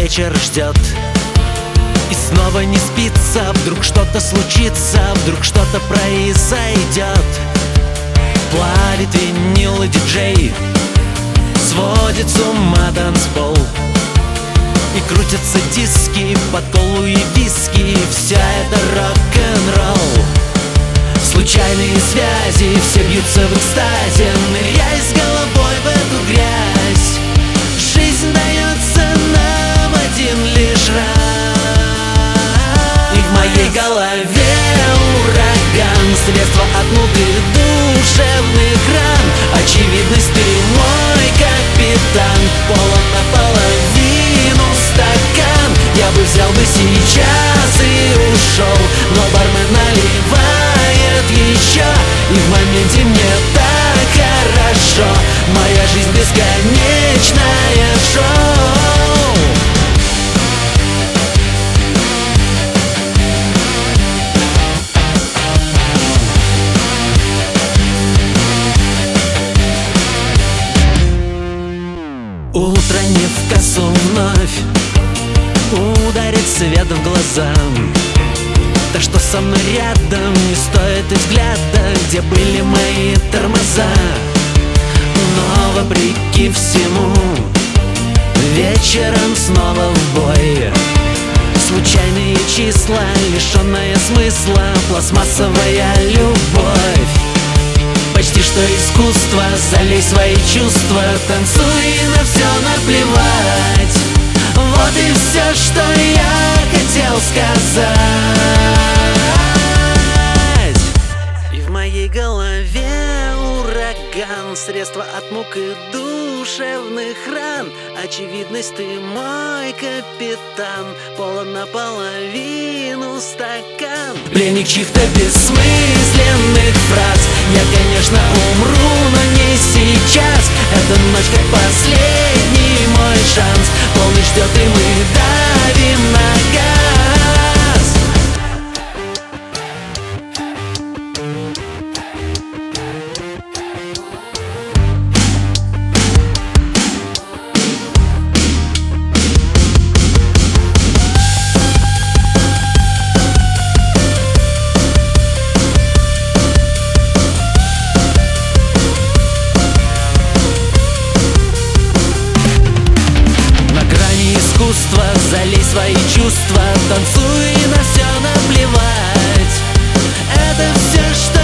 вечер ждет. И снова не спится, вдруг что-то случится, вдруг что-то произойдет. Плавит винил и диджей, сводит с ума танцпол. И крутятся диски под колу и виски, вся это рок-н-ролл. Случайные связи, все бьются в экстазе, ныряя с головой в эту грязь. Жизнь дается нам один лишь раз. И в моей голове ураган, средства от муки душевных ран. Очевидность, ты мой капитан, полон наполовину стакан. Я бы взял бы сейчас и ушел, но бармен наливает еще. И в моменте мне так хорошо, моя жизнь бесконечное шоу. Утро не в кассу вновь ударит свет в глаза. Так что со мной рядом не стоит и взгляда, где были мои тормоза. Но вопреки всему вечером снова в бой. Случайные числа, лишенная смысла, пластмассовая любовь. Почти что искусство, залей свои чувства, танцуй и на все наплевать. Вот и все, что я хотел сказать. И в моей голове ураган, средства от мук и душевных ран. Очевидность, ты мой капитан, полон наполовину стакан. Пленник чьих-то бессмысленных фраз. Я, конечно, умру, но не сейчас. Эта ночь как последний мой шанс. Полночь ждет, и мы давим на газ. Залей свои чувства, танцуй и на все наплевать. Это все, что